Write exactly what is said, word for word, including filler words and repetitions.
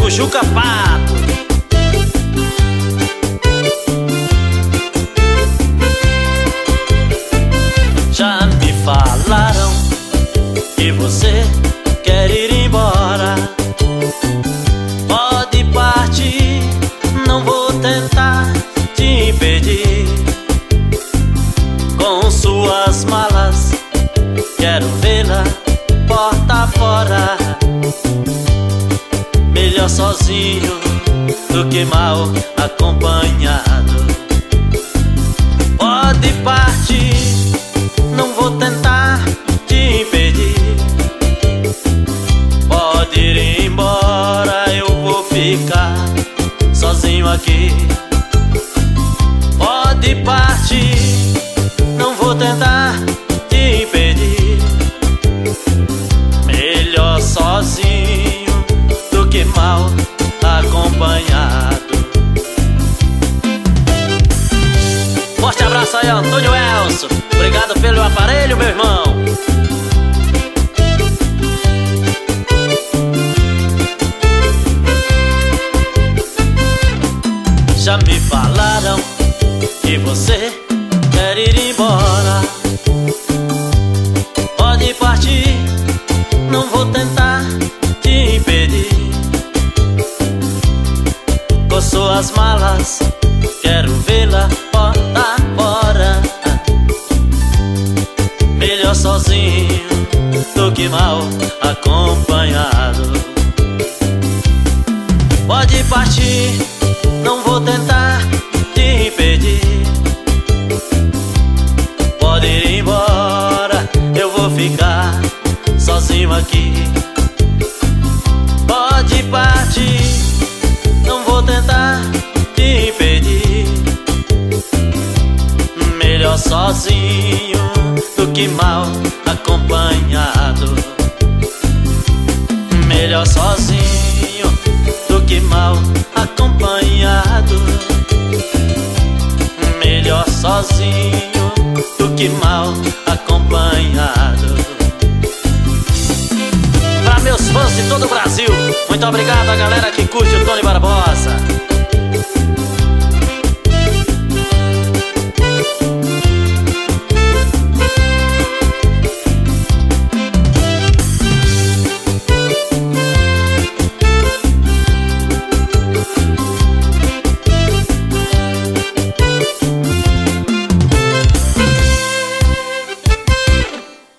o Juca Pato. Já me falaram que você quer ir embora. Pode partir, não vou tentar te impedir. Com suas malas, quero vê-la porta fora. Melhor sozinho do que mal acompanhado. Pode partir, não vou tentar te impedir. Pode ir embora, eu vou ficar sozinho aqui. Pode partir, não vou tentar te impedir. Melhor sozinho do que mal acompanhado. Forte abraço aí, Antônio Elcio. Obrigado pelo aparelho, meu irmão. Já me falaram que você quer ir embora. Pode partir, não vou tentar te impedir. Com suas malas, quero vê-la porta fora. Melhor sozinho do que mal acompanhado. Pode partir, não vou tentar te impedir. Pode ir embora, eu vou ficar sozinho aqui. Pode partir, não vou tentar te impedir. Melhor sozinho do que mal acompanhado. Melhor sozinho do que mal acompanhado. Melhor sozinho do que mal acompanhado. Para meus fãs de todo o Brasil, muito obrigado a galera que curte o Tony Barbosa.